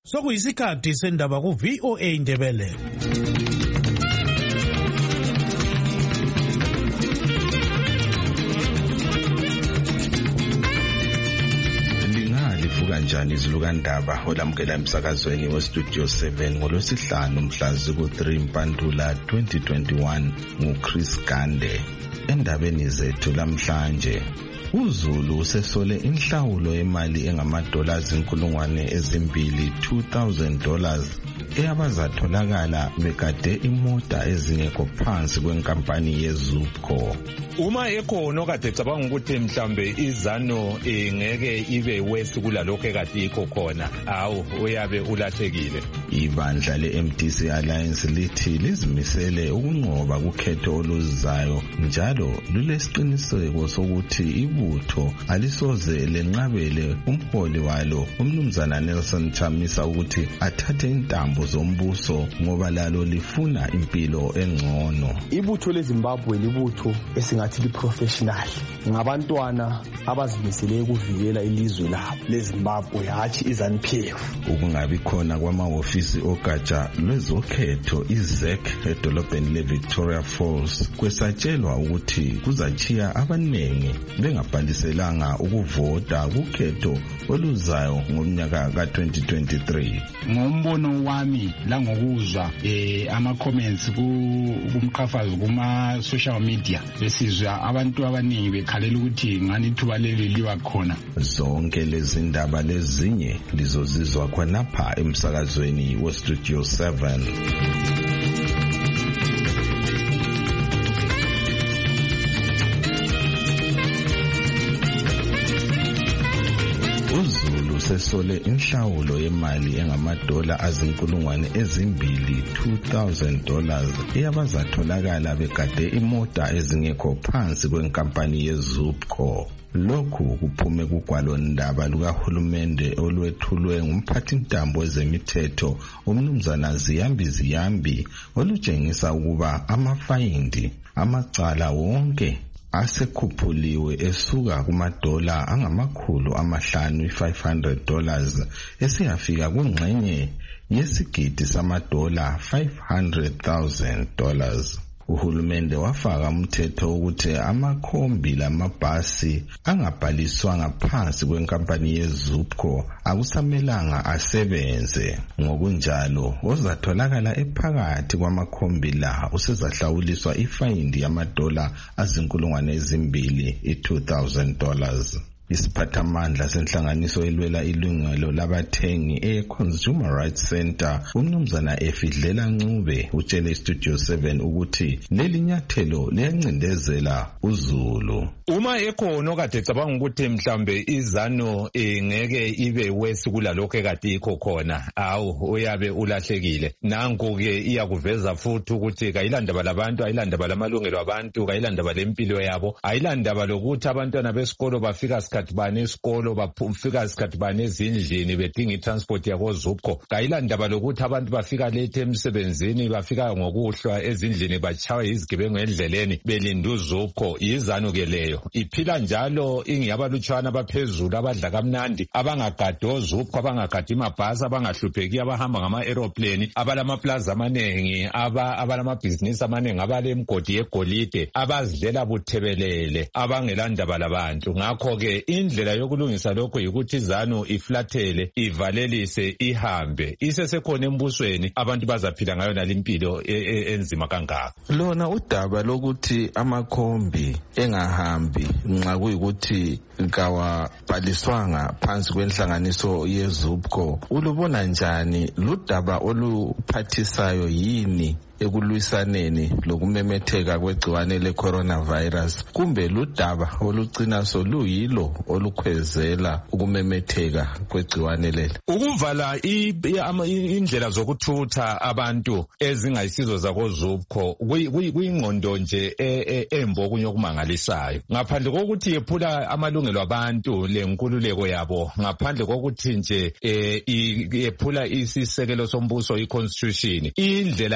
Sokuyisikhathi sendaba ku VOA Indebele. Kanjani izilukandaba olamukela emsakazweni westudio 7 ngolwesihlanu mhla ziku-3 Mpantula 2021 nguChris Gande. Endabeni zethu lamhlanje, uZulu usesole inhlawulo yemali $2,200 eyabazatholakala begade imota ezingekho phansi kwenkampani yeZUPCO. Uma ekhona okade cabanga ukuthi mhlambe izano ngeke ibe wesi kulalokho ekade ikho khona, awu uyabe ulahlekile. Ibandla le-MDC Alliance lithi lizimisele ukunqoba kukhetho oluzayo njalo lulesiqiniseko sokuthi ibutho alisoze lenqabele umholi walo uMnumzana Nelson Chamisa ukuthi athathe intambo zombuso ngoba lalo lifuna impilo engcono. Ibutho leZimbabwe libutho esingathi liprofessional, ngabantwana abazimisele ukuvikela ilizwe labo leZimbabwe hathi iZANU-PF. Ukungabi khona kwamahhovisi ogatsha lwezokhetho iZEC edolobheni leVictoria Falls kwesatshelwa ukuthi kuzachiya abaningi bengabhaliselanga ukuvota kukhetho oluzayo ngomnyaka ka-2023. Ngombono wami langokuzwa ama-comments kumqhafazo kuma-social media besizwa abantu abaningi bekhalela ukuthi ngani ithuba leli liwa khona. Zonke lezi ndaba lezinye lizozizwa khonapha emsakazweni westudio 7. uZulu sesole inhlawulo yemali $2,000 eyabazatholakala begade imota ezingekho phansi kwenkampani yeZUPCO. Lokhu kuphume kugwalondaba lukahulumende olwethulwe ngumphathintambo wezemithetho uMnumzana Ziyambi olutshengisa ukuba amafayindi amacala wonke asekhuphuliwe esuka kumadola $500 esiyafika kungxenye yesigidi samadola $500,000. Uhulumende wafaka umthetho ukuthi amakhombi lamabhasi angabhaliswa ngaphansi kwenkampani yeZUPCO akusamelanga asebenze. Ngokunjalo ozatholakala ephakathi kwamakhombi la usezahlawuliswa ifayindi yamadola $2,000. Isiphathamandla senhlanganiso elwela ilungelo labathengi e-Consumer Rights Center uMnumzana Efidlela Ncube utshele istudio 7 ukuthi leli nyathelo liyancindezela uZulu. Uma ekhona okade cabanga ukuthi mhlambe izano ngeke ibe wesi kulalokho ekade ikho khona, awu uyabe ulahlekile. Nanku-ke iyakuveza futhi ukuthi kayilandaba labantu, ayilandaba lamalungelo abantu, kayilandaba lempilo yabo, ayilandaba lokuthi abantwana besikolo bafika isikhathi bani esikolo, bafika isikhathi bani ezindlini bedinga itransport yako ZUPCO, kayilandaba lokuthi abantu bafika late emsebenzini, bafika ngokuhlwa ezindlini batshaywa izigebengu endleleni belinda uZUPCO. Izano-ke leyo iphila njalo ingiyabalutshwana abaphezulu abadla kamnandi, abangagadi oZUPCO, abangagadi amabhasi, abangahlupheki, abahamba ngama-aeroplane, abalamaplaza amanengi, abalamabhizinisi amanengi, abalemgodi yegolide, abazidlela buthebelele, abangelandaba labantu. Ngakho-ke indlela yokulungisa lokho yikuthi izano iflathele, ivalelise, ihambe. Isesekhona embusweni, abantu bazaphila ngayo nalimpilo enzima kangaka. Lona udaba lokuthi amakhombi engahambi nxa kuyikuthi kawabhaliswanga phansi kwenhlanganiso yeZUPCO, ulubona njani? Ludaba oluphathisayo yini ekulwisaneni lokumemetheka kwegciwane le-coronavirus, kumbe ludaba olucina soluyilo olukhwezela ukumemetheka kwegciwane leli? Ukuvala indlela zokuthutha abantu ezingayisizo zakoZUPCO kuyingqondo nje embo okunye okumangalisayo. Ngaphandle kokuthi yephula amalungelo abantu lenkululeko yabo, ngaphandle kokuthi nje yephula isisekelo sombuso, i-constitution, indlela embi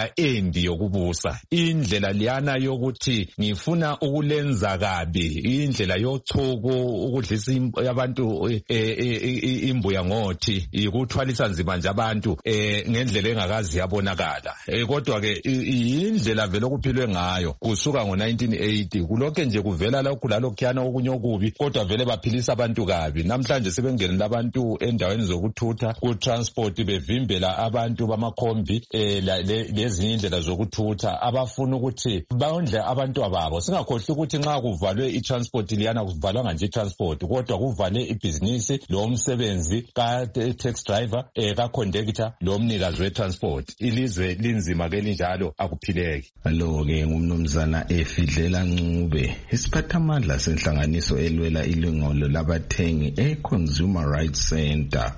embi yokubusa, indlela liyana yokuthi ngifuna ukulenza kabi, indlela yochuku, ukudlisa abantu imbuya ngothi, ukuthwalisa nzima nje abantu ngendlela engakazi yabonakala. Kodwa ke indlela vele okuphilwe ngayo kusuka ngo1980 kulokho nje kuvela lokhu lalokhuyana okunye okubi, kodwa vele baphilisa abantu kabi. Namhlanje sebengenela abantu endaweni zokuthutha ku transport bevimbela abantu bamakhombi lezinye indlela zokuthutha abafuna ukuthi bondle abantu ababo. Singakhohlwa ukuthi nxa kuvalwe i-transport liyana kuvalwa nje i-transport, kodwa kuvale ibhizinisi lo msebenzi ka taxi driver ka conductor lo mnikazi we-transport. Ilizwe linzima ke linjalo akuphileki. Lo ke ngumnumzana Efidlela Ncube, isiphathamandla senhlanganiso elwela ilungelo labathengi e-Consumer Rights Center.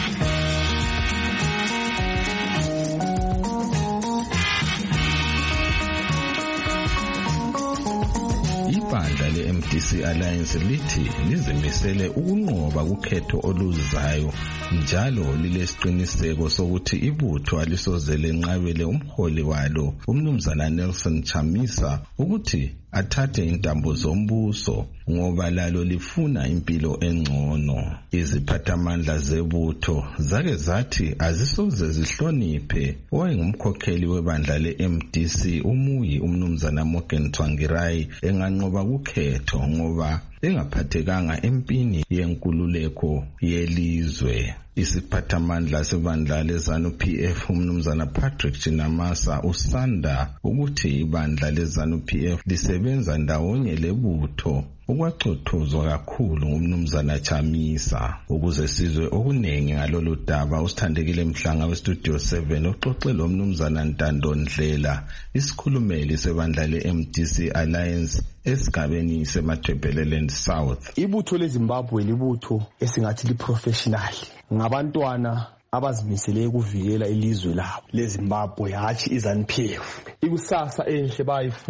Ibandla le-MDC Alliance lithi lizimisele ukunqoba kukhetho oluzayo, njalo lilesiqiniseko sokuthi ibutho alisoze lenqabele umholi walo umnumzana Nelson Chamisa ukuthi athathe intambo zombuso ngoba lalo lifuna impilo engcono. Iziphathamandla zebutho zake zathi azisoze zihloniphe owayengumkhokheli webandla le-MDC umuyi umnumzana Morgan Tsvangirai enganqoba kukhetho ngoba engaphathekanga empini yenkululeko yelizwe. Isiphathamandla sebandla leZANU PF umnumzana Patrick Chinamasa usanda ukuthi ibandla leZANU PF lisebenza ndawonye lebutho ukwacothozwa kakhulu ngumnumzana Chamisa. Ukuze sizwe okunengi ngalolu daba usithandekile Mhlanga weStudio 7 uxoxe lo mnumzana Ntando Ndlela, isikhulumeli sebandla le-MDC Alliance esigabeni seMathebeleland South. Ibutho leZimbabwe libutho esingathi liprofessional, ngabantwana abazimisele ukuvikela ilizwe labo leZimbabwe, hatshi iZANU-PF. Ikusasa enhle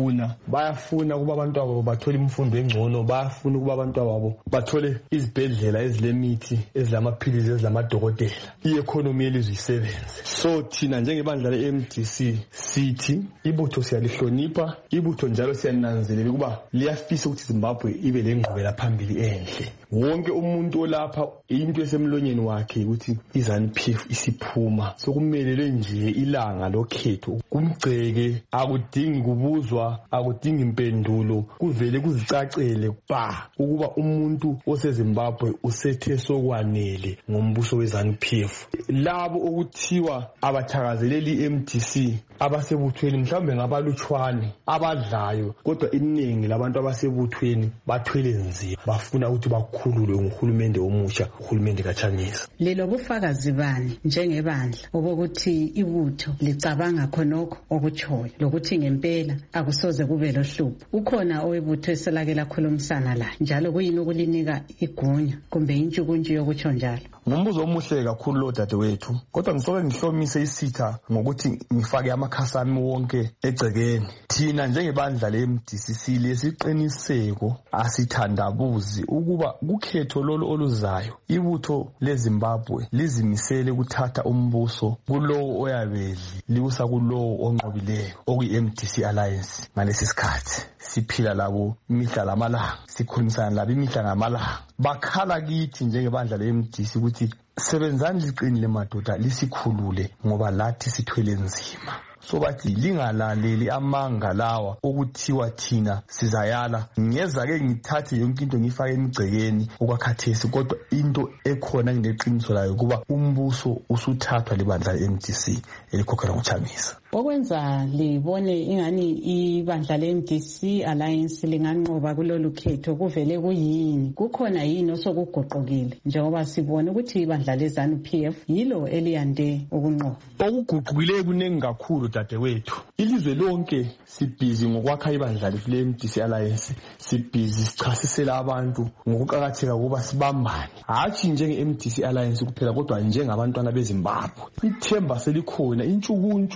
bayafuna ukuba abantu babo bathole imfundo engcono, bayafuna ukuba abantu babo bathole izibhedlela ezilemithi, ezilamaphilisi, ezilamadokotela, i-economy yelizwe isebenze. So thina njengebandla le-MDC sithi ibutho siyalihlonipha, ibutho njalo siyananzelela ukuba liyafisa ukuthi Zimbabwe ibe lengqubela phambili enhle. Wonke umuntu olapha into esemlonyeni wakhe ukuthi iZANU-PF isiphuma, sokumelele nje ilanga lokhetho kumgceke, akudingi kubuzwa, akudingi impendulo, kuvele kuzicacele ukuba umuntu oseZimbabwe usethe sokwanele ngombuso weZANU-PF. Labo okuthiwa abathakazeleli i-MDC abasebuthweni mhlawumbe ngabalutshwane abadlayo, kodwa iningi labantu abasebuthweni bathwele nzima, bafuna ukuthi bakhululwe nguhulumende omusha, uhulumende kaChamisa. Lelo bufakazi bani njengebandla obokuthi ibutho licabanga khonokho okutshoyo lokuthi ngempela akusoze kube lohlupho? Ukhona owebutho eselake lakhulumisana la, njalo kuyini ukulinika igunya kumbe intshukuntshu yokutsho njalo? Ngumbuzo omuhle kakhulu lo dadewethu, kodwa ngisoke ngihlomise isitha ngokuthi ngifake amakhasi ami wonke egcekeni. Thina njengebandla le-MDC lesiqiniseko asithandabuzi ukuba kukhetho lolu oluzayo ibutho leZimbabwe lizimisele ukuthatha umbuso kulowo oyabedli liwusa kulowo onqobileyo, okuyi-MDC Alliance. Ngalesi sikhathi siphila labo imihla lamalanga, sikhulumisana labo imihla ngamalanga, bakhala kithi njengebandla le-MDC ukuthi sebenzani liqinile madoda, lisikhulule ngoba lathi sithwele nzima. So bathi lingalaleli amanga lawa okuthiwa thina sizayala. Ngiyeza-ke ngithathe yonke into ngifake emgcekeni okwakhathesi, kodwa into ekhona ngineqiniso layo kuba umbuso usuthathwa libandla le-MDC elikhokhelwa nguChamisa. Okwenza libone ingani ibandla le-MDC Alliance linganqoba kulolu khetho kuvele kuyini? Kukhona yini osokuguqukile njengoba sibona ukuthi ibandla leZANU-PF yilo eliyande ukunqoba? Okuguqukile kunengi kakhulu dadewethu. Ilizwe lonke sibhizi ngokwakha ibandla le-MDC Alliance, sibhizi sichasisela abantu ngokuqakatheka kuba sibambane, hatshi njenge-MDC Alliance kuphela kodwa njengabantwana beZimbabwe. Ithemba selikhona, intshukuntshu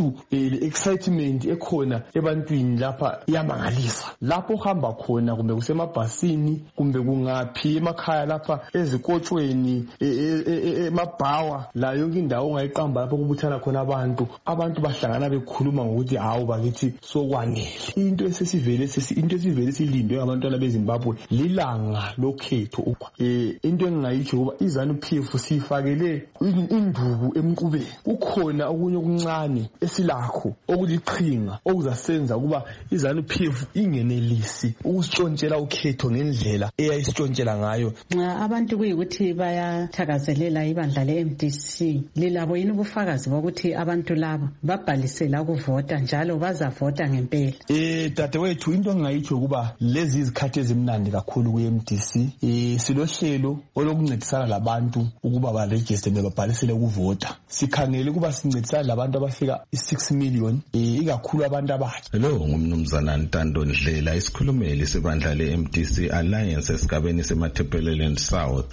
le excitement ekhona ebantwini lapha iyamangalisa. Lapho uhamba khona kumbe kusemabhasini kumbe kungaphi emakhaya lapha ezikotshweni emabhawa la yonke indawo ongayiqamba lapho kubuthana khona abantu bahlangana bekhuluma ngokuthi hawu bakithi sokwanele. Into esivele silindwe ngabantwana beZimbabwe lilanga lokhetho. Into engingayitsho kuba iZANU-PF sifakele induku emqubeni. Kukhona okunye okuncane esilakho okuliqhinga okuzasenza kuba iZANU-PF ingenelisi ukusitshontshela ukhetho ngendlela eyayisitshontshela ngayo. Abantu kuyikuthi bayathakazelela ibandla le-MDC. Lilabo yini ubufakazi bokuthi abantu laba babhalisela ukuvota njalo bazavota ngempela? Dadewethu, into engingayitsho kuba lezi izikhathi ezimnandi kakhulu ku-MDC. Silohlelo olokuncedisana labantu ukuba baregister bebabhalisele ukuvota. Sikhangele kuba sincedisana labantu abafika 6 million ikakhulu abantu abatsha. Lo ngumnumzana Ntando Ndlela, isikhulumeli sebandla le-MDC Alliance esigabeni seMatabeleland South.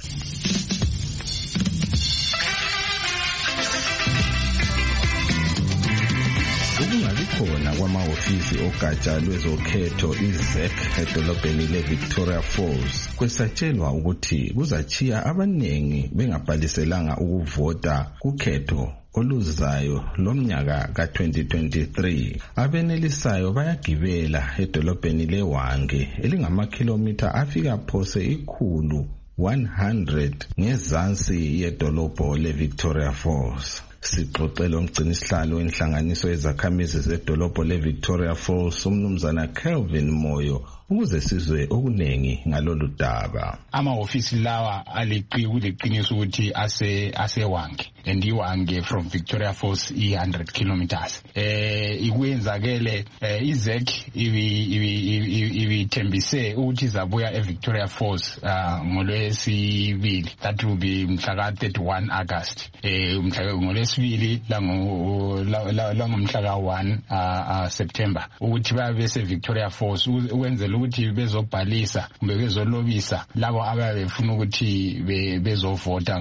Ukungabi khona kwamahhovisi ogatsha lwezokhetho iZEC edolobheni le-Victoria Falls kwesatshelwa ukuthi kuzachiya abanengi bengabhaliselanga ukuvota kukhetho oluzayo lomnyaka ka-2023. Abenelisayo bayagibela edolobheni leWange elingama-kilometer afika phose 100 ngezansi yedolobho le-Victoria Falls. Sixoxela umgcinisihlalo wenhlanganiso yezakhamizi zedolobho le-Victoria Falls umnumzana Kelvin Moyo ukuze sizwe okunengi ngalolu daba. Amahhovisi lawa kuliqiniso ukuthi aseWange and iWange from Victoria Falls 100 kilometers. Ikwenzakele iZEC ibithembise ukuthi izabuya eVictoria Falls ngolwesibili, that will be mhla ka-31 August. Ngolwesibili langomhla ka-1 September ukuthi babe seVictoria Falls ukwenzela ukuthi bezobhalisa kumbe bezolobisa labo ababe befuna ukuthi bezovota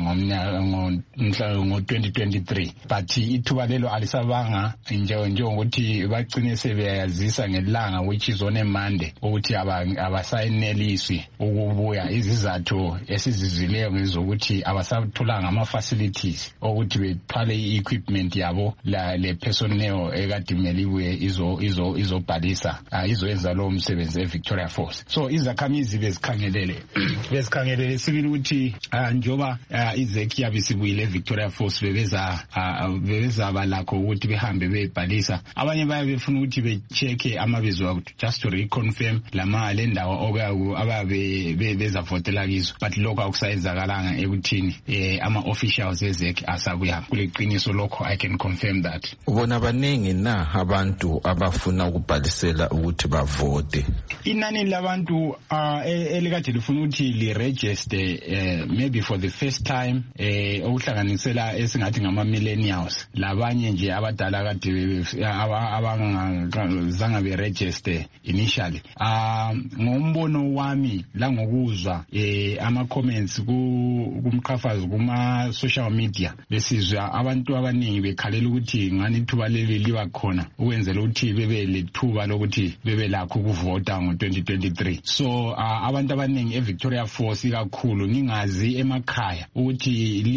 ngo-2023, but ithuba lelo alisabanga njengokuthi bagcine sebeyazisa ngelanga which is on a Monday ukuthi abasayenelisi ukubuya. Izizathu esizizileyo ngezokuthi abasatholanga ama-facilities ukuthi bethwale i-equipment yabo le personnel ekade kumele ibuye izobhalisa izoyenza lowo msebenzi eVictoria Falls. So izakhamizi bezikhangelele sibili ukuthi njoba iZEC yabe sibuyile eVictoria Falls bebezaba lakho ukuthi behambe bebhalisa. Abanye baye befuna ukuthi becheke amabizo abo just to reconfirm le ndawo ababe bezavotela kizo, but lokho akusayenzakalanga ekuthini ama-officials eZEC asabuya. Kuliqiniso lokho, I can confirm that. Ubona baningi na abantu abafuna ukubhalisela ukuthi bavote? Inani labantu elikade lifuna ukuthi liregister maybe for the first time okuhlanganisela esingathi ngama-millennials, labanye nje abadala kade abangazange beregister initially. Ngombono wami langokuzwa ama-comments kumqhafazo kuma-social media besizwa abantu abaningi bekhalela ukuthi ngani ithuba leli liba khona ukwenzela ukuthi bebe lethuba lokuthi bebe lakho ukuvota ngo-2023. So abantu abaningi eVictoria Falls ikakhulu ngingazi emakhaya ukuthi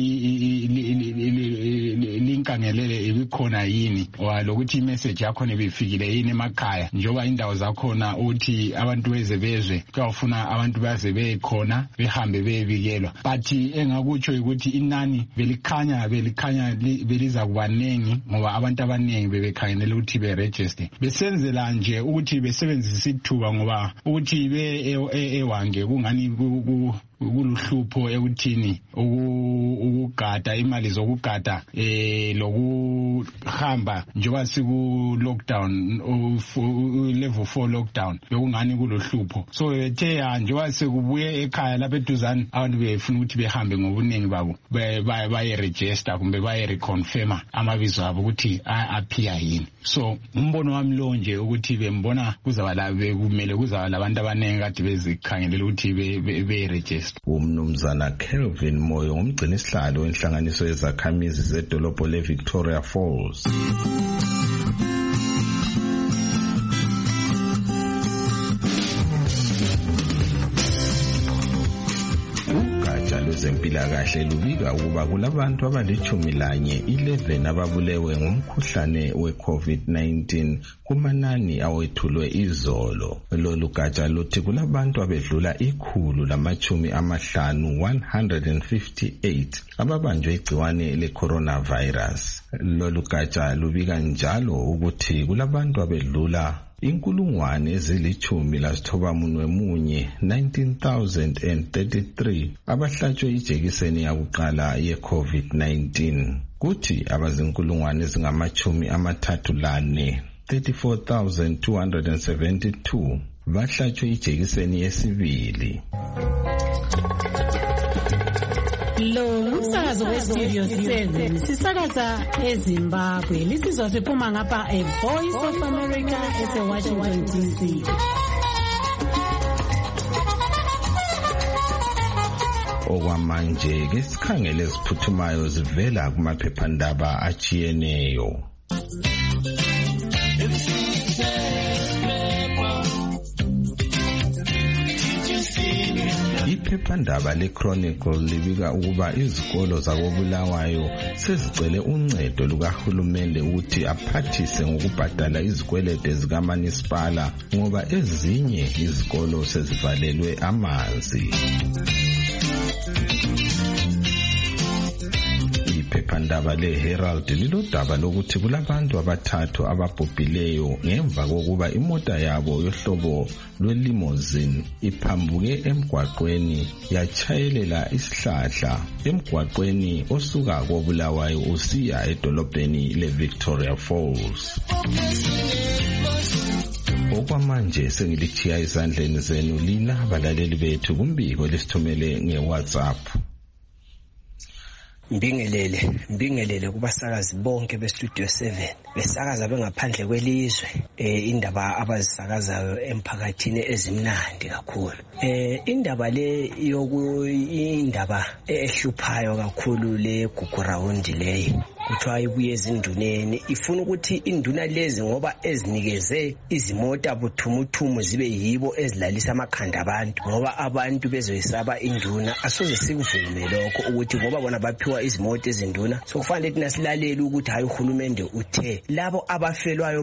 linkangelele ibikhona yini lokuthi imessage yakhona ibifikile yini emakhaya, njoba indawo zakhona ukuthi abantu bezwe kuyafuna abantu baze bekhona behambe bebikelwa. But engakutsho ukuthi inani belikhanya beliza kubanengi ngoba abantu abaningi bebekhangelela ukuthi beregister. Besenzela nje ukuthi besebenzise ithuba ngoba ukuthi eWange kungani kuluhlupho ekuthini ukugada imali zokugada lokuhamba njoba siku lockdown level 4 lockdown bekungani kuluhlupho. So bethe njoba sekubuye ekhaya lapha eduzane abantu befuna ukuthi behambe ngobuningi babo baye-register kumbe baye-reconfirma amabizo abo ukuthi aphiya yini. So umbono wami lo nje ukuthi bembona kumele kuzaba labantu abaningi kade bezikhangelela ukuthi be-register. Umnumzana Kelvin Moyo ngumgcinisihlalo wenhlanganiso yezakhamizi zedolobho le-Victoria Falls. lwezempilakahle lubika ukuba kulabantu abali-11 ababulewe ngumkhuhlane we-COVID-19 kumanani awethulwe izolo. Lolu gatsha luthi kulabantu abedlula 158 ababanjwe igciwane le-coronavirus. Lolu gatsha lubika njalo ukuthi kulabantu abedlula 19,033 abahlatshwe ijekiseni yakuqala ye-COVID-19 kuthi abazinkulungwane ezingama-34 34,272 bahlatshwe ijekiseni yesibili. Lo umsakazo weStudio 7 sisakaza eZimbabwe. Lisizwa siphuma ngapha Voice of America eseWashington DC. Okwamanje ke sikhangele eziphuthumayo zivela kumaphephandaba ajiyeneyo. Iphephandaba leChronicle libika ukuba izikolo zakoBulawayo sezicele uncedo lukahulumende ukuthi aphathise ngokubhadala izikwelede zikaManisipala ngoba ezinye izikolo sezivalelwe amanzi. Iphephandaba leHerald lilodaba lokuthi kulabantu abathathu ababhubhileyo ngemva kokuba imota yabo yohlobo lwe-limousine iphambuke emgwaqweni yachayelela isihlahla emgwaqweni osuka koBulawayo usiya edolobheni leVictoria Falls. Okwamanje sengilithiya izandleni zenu lina abalaleli bethu kumbiko lesithumele ngeWhatsApp. Mbingelele kubasakazi bonke beStudio 7 besakaza bengaphandle kwelizwe indaba abazisakazayo emphakathini ezimnandi kakhulu. Indaba le indaba ehluphayo kakhulu le gugurawundi leyo kuthiwa ibuye ezinduneni ifuna ukuthi induna lezi ngoba ezinikeze izimota buthumuthumu zibe yibo ezilalisa amakhanda abantu ngoba abantu bezoyisaba induna asoze sikuvume lokho ukuthi ngoba bona baphiwa izimota ezinduna sokufanele thina silalele ukuthi hayi uhulumende uthe labo abafelwayo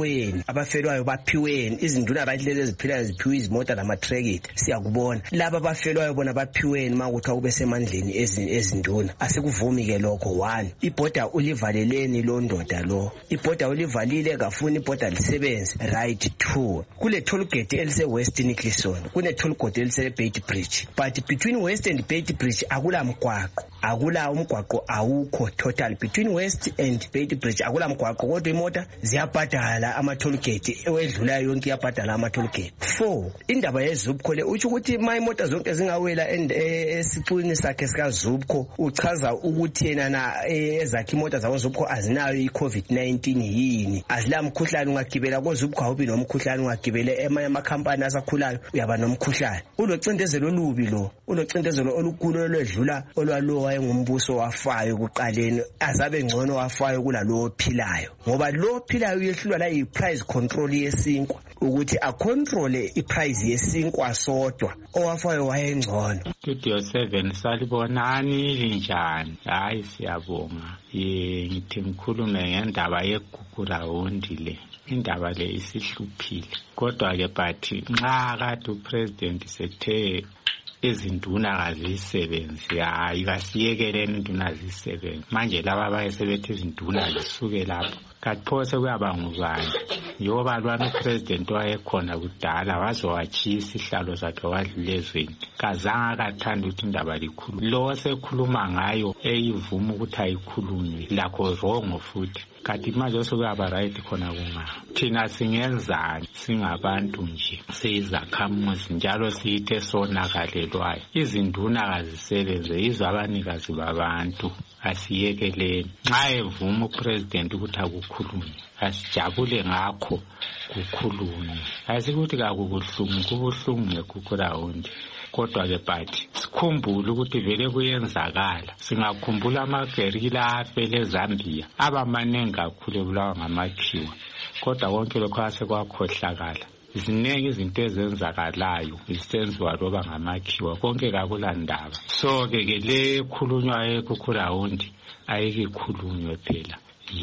baphiweni izinduna right lezi eziphilayo ziphiwe izimota namatrekit siyakubona laba abafelwayo bona baphiweni makuthi kube semandleni ezinduna asikuvumi ke lokho. 1 ibhoda ulivaleleni lo ndoda lo ibhoda ulivalile kafuni ibhoda lisebenze right. 2 kule tollgate elise West Nicholson kune tollgate elise Bait Bridge but between West and Bait Bridge akula umgwaqo awukho total between West and Bait Bridge akula mgwaqo kodwa imoto ziyabhadala ama tollgate ewedlula yonke iyabhadala ama tollgate. 4 indaba yeZubco le uthi ukuthi imoto zonke zingawela esicwini sakhe sika Zubco uchaza ukuthi yena ezakhe imoto zakoZubco azinayo iCovid-19 yini azila mkhuhlane ungagibela koZubco awubi nomkhuhlane ungagibele emakhampani asakhulayo uyaba nomkhuhlane. Ulocindezelo olubi lo ulocindezelo olukhulu olwedlula olwalo wayengumbuso wafayo kuqaleni azabe ngcono wafayo kulalo ophilayo ngoba lo ophilayo uyehlulwa la iprice control yesinkwa ukuthi acontrole iprice yesinkwa sodwa owafayo wayengcono. Studio 7 salibonani linjani? Hayi siyabonga. Ngithi ngikhulume ngendaba yegugurawundi le. Indaba le isihluphile. Kodwa ke but nxa kade upresident sethe izinduna kazisebenzi hayi kasiyekeleni induna zisebenzi manje laba bayesebethi izinduna zisuke lapho kaphose kuyaba ngubani yoba lwana upresident wayekhona kudala wazowachisa isihlalo sakhe wadlulezweni kazange akathanda ukuthi indaba likhulu lo sekhuluma ngayo eyivuma ukuthi ayikhulunywe lakho wrong futhi kanti manje sokuyaba right khona kunga thina singenzani singabantu nje seyizakhamuzi njalo siyithe sonakalelwayo izinduna kazisebenze yizo abanikazi babantu asiyekeleni nxa evuma upresident ukuthi akukhulunywe asijabule ngakho kukhulunywe asikuthi kakubuhlungu kubuhlungu ngegugurawundi kodwa ke but sikhumbule ukuthi vele kuyenzakala singakhumbula amagerila afele eZambia abamanengi kakhulu ebulawa ngamakhiwa kodwa konke lokho asekwakhohlakala ziningi izinto ezenzakalayo zisenziwa loba ngamakhiwa konke kakulandaba. So ke le khulunywayo kukhulawundi ayikhulunywe phela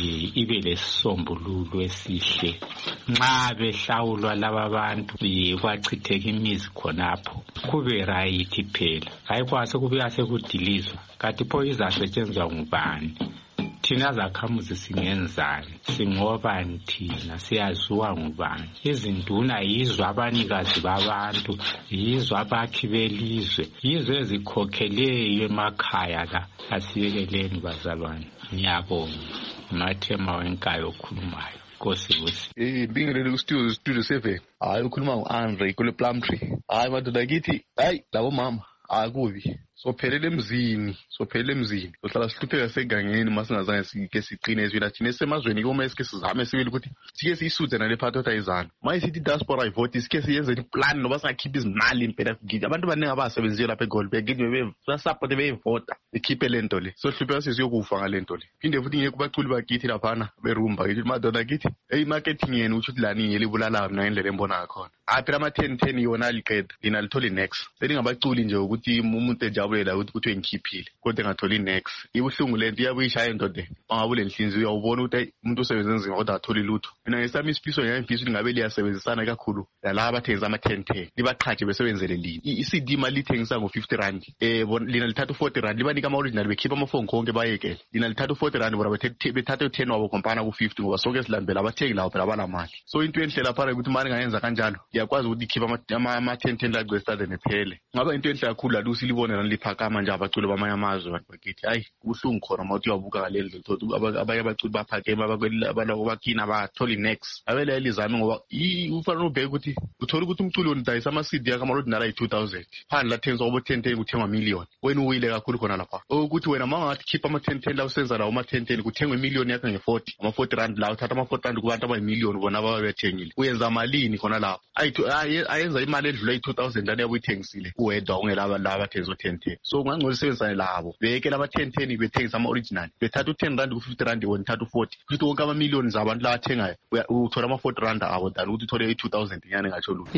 ibe lesisombululo esihle nxa behlawulwa laba bantu kwachitheka imizi khonapho kube right phela hayi kwase kubuya sekudilizwa kanti pho izasetshenzwa ngubani thina zakhamuzi singenzani singobani thina siyaziwa ngubani izinduna yizo abanikazi babantu yizo abakhi belizwe yizo ezikhokheleyo emakhaya la asiyekeleni bazalwane ngiyabonga Mathema wenkayo okhulumayo Nkosi bingelele ku-studio 7 hayi ukhuluma ngo-Andre kule Plumtree hayi madoda kithi hayi labo mama akubi sophelele emzini sohlala sihlupheka segangeni masingazange sike siqine ezwela thina esemazweni koma esike sizame sibili ukuthi sike siyisuze nale phathi othayizana maye sithi diaspora ivote sike siyenze iplan noba singakhipha izimali impela kugidi abantu abaningi abasebenzile lapha eGoldberg gidi basaphote beyivota ikhiphe lento le sohlupheka siyokufa ngalento le phinde futhi ngeke kubaculi bakithi laphana berumba kithi madoda kithi marketing yenu uthi lani yelibulala mina ngendlela embona ngakhona phela ama 10 yona liqeda lina lithola next selingabaculi nje ukuthi umuntu ejabulela ukuthi engikhiphile kodwa engatholi next ibuhlungu lento iyabuyishaya indoda bangabule nhlinzi uyawubona ukuthi umuntu osebenza nzima kodwa atholi lutho mina ngesami isifiso ngiyamfisa ngabe liyasebenzisana kakhulu laba abathengisa ama 10 libaqhatshe besebenzele lini iCD imali lithengisa ngo50 lina lithatha u40 libanika ama original bekhipha amafoni konke bayekele lina lithatha u40 bona bethatha u10 wabo kompana ku50 ngoba sonke silambela abathengi lawo phela abanamali so into enhle lapha ukuthi mali ngayenza kanjalo iyakwazi ukuthi ikhipha ama 10 la gcwestade nephele ngaba into enhle kakhulu la usilibone naliphakama nje abaculi bamanye amazwe abantu bakithi hayi kubuhlungu khona mawuthi uyabuka ngaleli zinto abanye abaculi baphakeme abaloko bakina abatholi next abele elizame ngoba ufana ubheka ukuthi uthola ukuthi umculi ondayisa ama CD yakhe amalodi nala 2000 phandle lathengiswa ngoba 10 kuthengwa million wena uwile kakhulu khona lapha ukuthi wena mangathi khipha ama 10 la usenza lawo ama 10 kuthengwe million yakhe nge40 ama 40 rand la uthatha ama 40 rand kubantu abayimillion bona ababethengile uyenza malini khona lapha ayenza imali edlula 2000 lana yabuyithengisile uwedwa ungelaba laba bathengiso 10 so ngangcono sebenzisane labo beke laba 10 bethengisa ama original bethatha u10 rand ku50 rand wona thatha u40 futhi wonke ama millions abantu la bathengayo uthola ama 40 rand abo dani ukuthi uthole 2000 inyane ngatsho lu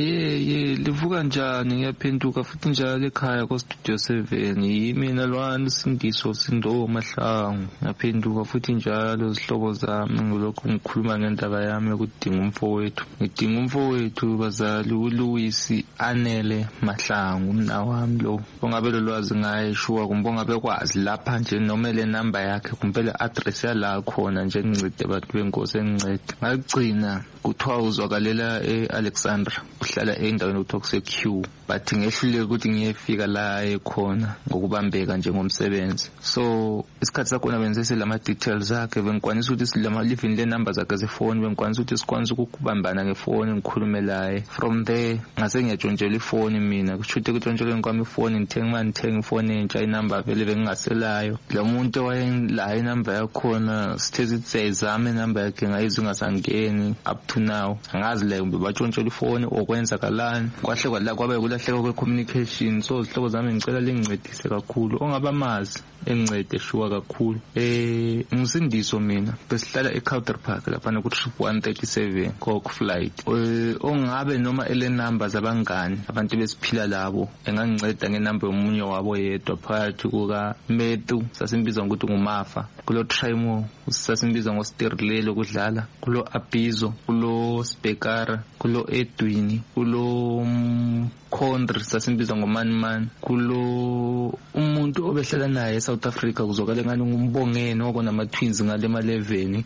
livuka njani ngiyaphenduka futhi njalo ekhaya ko studio 7 yimina lwani Sindiso Sindo Mahlangu ngiyaphenduka futhi njalo zihlobo zami ngilokho ngikhuluma ngendaba yami ukudinga umfowethu bazali uLouis Anele Mahlangu umna wami lo ongabe lolwazi ngaye shuwa kumbonga bekwazi lapha nje noma le number yakhe kumpela address yala khona nje ngincede abantu benkosi engincede ngagcina kuthiwa uzwakalela eAlexandra uhlala endaweni okuthiwa Q but ngehluleke ukuthi ngiyefika la ekhona ngokubambeka nje ngomsebenzi so isikhathi sakhona benze lama details akhe bengikwanisa ukuthi silama living le number zakhe zefoni bengikwanisa ukuthi sikwanisa ukubambana ngefoni ngikhulume laye from there ngase ngiyatshontshela ifoni mina kushuthi ukutshontsheleni kwami ifoni ngithenga ifoni entsha inumber vele bengingaselayo lo muntu wayela inumber yakhona sithe siyizame inumber yakhe ngayizwe ngasangeni up to now angazi le batshontshelwa ifoni okwenzakalani kwahle kwala kwabe kulahleka kwe-communication so zihlobo zami ngicela lingincedise kakhulu ongabamazi engincede shuwa kakhulu ngisindiso mina besihlala eCouter Park lapha ku trip 137 Coke flight ongabe noma ele numbers abangani abantu besiphila labo enganginceda ngenumber yomunye wabo yedwa phakathi kuka Metu sasimbiza ukuthi nguMafa kulo Trimo sasimbiza ngoStirlelo kudlala kulo Abizo kulo Spekara kulo Edwin kulo Khondri sasimbiza ngoManman kulo umuntu obehlala naye eSouth Africa kuzokale ngani ngumbongeni okona ama twins ngale ma 11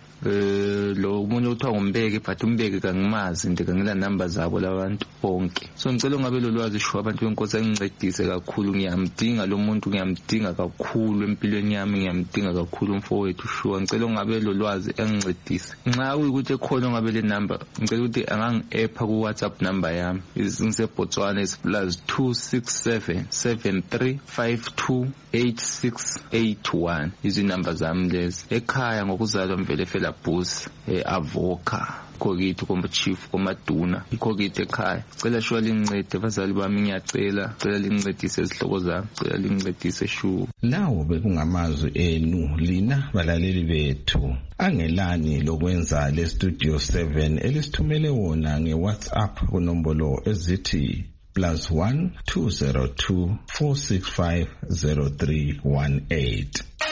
lo umuntu uthiwa ngumbeke but umbeke kangimazi ngila number zabo labantu bonke so ngicela ngabe lolwazi sho abantu benkosi engincedise kakhulu ngiyamdinga lo muntu ngiyamdinga kakhulu empilweni yami ngiyamdinga kakhulu umfowethu sho ngicela ngabe lolwazi engincedise nxa ukuthi ekhona ngabe le number ngicela ukuthi angangi-app ku WhatsApp number yami ngise Botswana is +267 7352 8681. Izinamba zami lezi. Ekhaya ngokuzalwa Mvelefela Bus Avoka kokithi komba chief komaduna ikokithi ekhaya. Cela shwa lincede bazali bami, ngiyacela lincedise izihlobo zami, cela lincedise shu. Lawo bekungamazwi enu lina balaleli bethu. Angelani lokwenza le Studio 7 elisithumele wona ngeWhatsApp kunombolo ezithi +1 202 465 0318.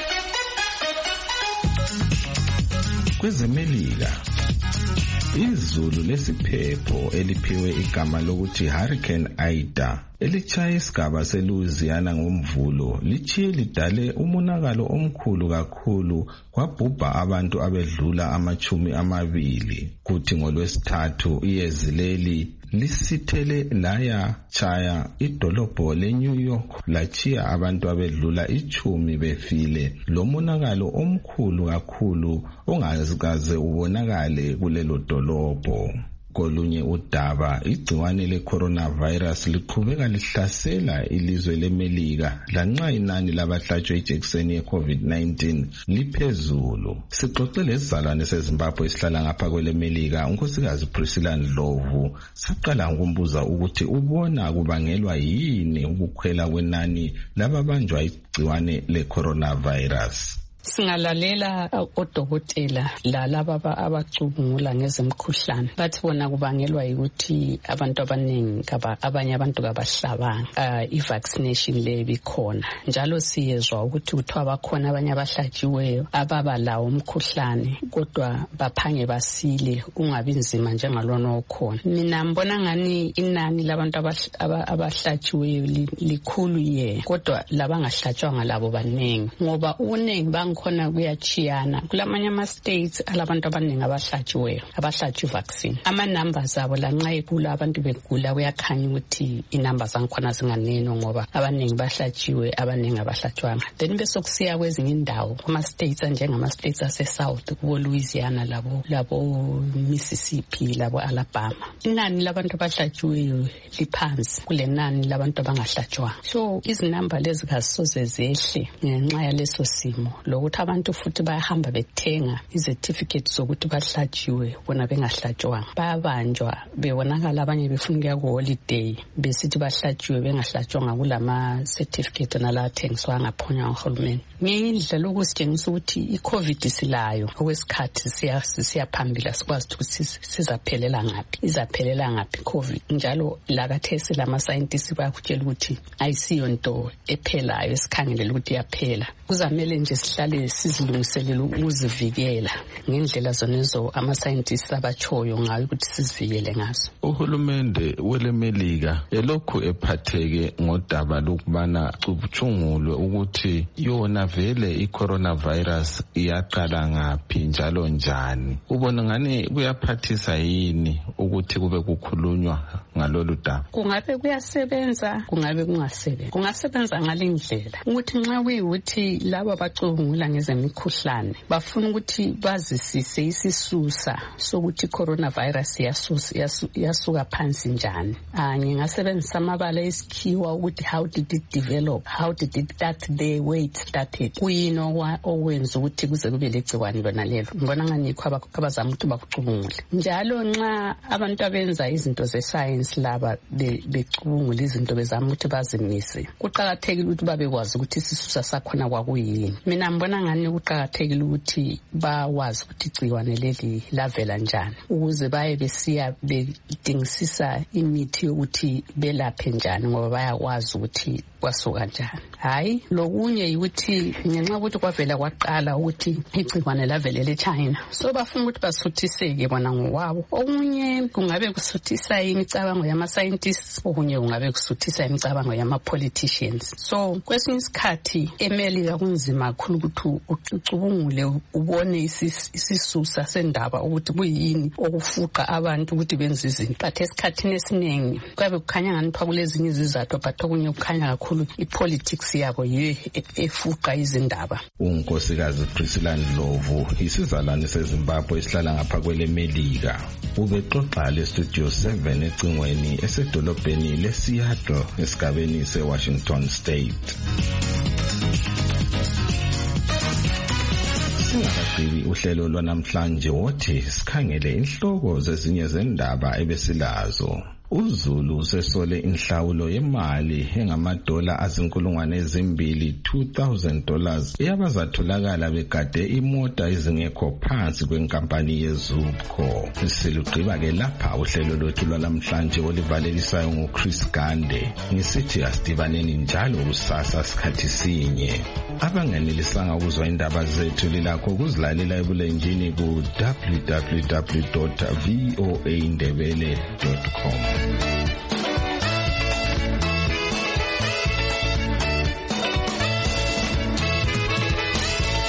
Kwezemelika, izulu lesiphepho eliphiwe igama lokuthi Hurricane Ida elitshaya isigaba seLouisiana ngomvulo lichiye lidale umonakalo omkhulu kakhulu, kwabhubha abantu abedlula 20. Kuthi ngolwesithathu iyezi leli lisithele laya chaya idolobho leNew York lachiya abantu abedlula 10 befile. Lo monakalo omkhulu kakhulu ongazikaze ubonakale kulelo dolobho. Kolunye udaba, igciwane le-coronavirus liqhubeka lihlasela ilizwe leMelika lanxa inani labahlatshwe ijekiseni ye-COVID-19 liphezulu. Sixoxe lesizalwane seZimbabwe esihlala ngapha kweleMelika, unkosikazi Priscilla Ndlovu, saqala ngokumbuza ukuthi ubona kubangelwa yini ukukhwela kwenani lababanjwa igciwane le-coronavirus. Singalalela odokotela lalaba abacubungula ngezemkhuhlane bathi bona kubangelwa ukuthi abantu abaningi abanye abantu kabahlabanga i-vaccination le bikhona, njalo siyezwa ukuthi kuthiwa bakhona abanye abahlatshiweyo ababa lawo umkhuhlane kodwa baphange basile ungabi nzima njengalona okhona. Mina mbona ngani inani labantu abahlatshiweyo likhulu kodwa labangahlatshwanga labo baningi, ngoba uningi khona kuyachiyana. Kulamanye ama-states alabantu abaningi abahlatshiweyo, abahlatshwa i-vaccine. Ama-numbers abo lanxa egula abantu begula kuyakhanya ukuthi inamba zangikhona zinganeno ngoba abaningi bahlatshiwe, abaningi abahlatshwanga. Then bese kusiya kwezinye indawo ama-states njengama-states ase-South, kubo Louisiana, labo Mississippi, labo Alabama, inani labantu abahlatshiweyo liphansi kule nani labantu abangahlatshwanga. So izinamba lezi kazisoze zehle ngenxa yaleso simo ukuthi abantu futhi bayahamba bethenga izertificates zokuthi bahlatshiwe bona bengahlatshwanga. Bayabanjwa bebonakala abanye befuna ukuya ku-holiday besithi bahlatshiwe bengahlatshwanga kulama certificate nalathengiswa ngaphonywa nguhulumeni. Ngenye indlela ukusitshengisa ukuthi i-COVID silayo okwesikhathi siyaphambili, asikwazi ukuthi sizaphelela ngaphi, izaphelela ngaphi i-COVID. Njalo lakathesi lama-scientists bayakutshela ukuthi ayisiyo nto ephelayo esikhangelela ukuthi iyaphela. Kuzamele nje sihlale sizilungiselele ukuzivikela ngendlela zonezo ama-scientists abachoyo ngayo ukuthi sizivikele ngazo. Uhulumende weleMelika elokhu ephatheke ngodaba lokubana cubutshungulwe ukuthi yona vele i-coronavirus iyaqala ngaphi njalo njani. Ubona ngani kuyaphathisa yini ukuthi kube kukhulunywa ngalolu daba? Kungabe kuyasebenza, kungabe kungasebenzi. Kungasebenza ngalendlela ukuthi nxa kuyikuthi laba bacubungula ngezemikhuhlane bafuna ukuthi bazisise isisusa sokuthi coronavirus yasuka phansi njani. Ngingasebenzisa amabala esikhiwa ukuthi how did it develop, how did it start the way it started, kuyini okwenza ukuthi kuze kube legciwane lona lelo. Ngibona nganikho abazama ukuthi bakucubungule. Njalo nxa abantu abenza izinto ze-science laba becubungula izinto bezama ukuthi bazimise, kuqakathekile ukuthi babekwazi ukuthi isisusa sakhona kwakuyini. Mina mbona ngani kuqakathekile ukuthi bawazi ukuthi igciwane leli lavela njani ukuze baye besiya bedingisisa imithi yokuthi belaphe njani, ngoba bayakwazi ukuthi kwasuka njani. Hayi lokunye ukuthi ngenxa ukuthi kwavela kwaqala ukuthi igciwane lavelele eChina, so bafuna ukuthi basuthiseke bona ngowabo. Okunye kungabe kusuthisa imicabango yama-scientists, okunye kungabe kusuthisa imicabango yama-politicians. So kwesinye isikhathi eMelika kunzima kakhulu ukuthi ucubungule ubone isisusa sendaba ukuthi kuyini okufuqa abantu ukuthi benze izinto. But esikhathini esiningi kwabe kukhanya ngani pha kulezinye izizathu, but okunye kukhanya kakhulu ipolitics yabo yiyo efuqa izindaba. uNkosikazi Priscilla Ndlovu isizalwane seZimbabwe esihlala ngapha kwele Melika ubexoxa leStudio 7 ecingweni esedolobheni leSeattle esigabeni seWashington State. Singakaqhibi uhlelo lwanamhlanje wothi sikhangele inhloko zezinye zendaba ebesilazo. uZulu sesole inhlawulo yemali engamadola azinkulungwane ezimbili $2,000 eyabazatholakala begade imota ezingekho phansi kwenkampani yeZupco. Siluqiba ke lapha uhlelo lwethu lwanamhlanje olivalelisayo nguChris Gande. Ngisithi asidibaneni njalo kusasa sikhathi sinye. Abangenelisanga ukuzwa indaba zethu lilakho kuzilalela ebulenjini ku www.voaindebele.com.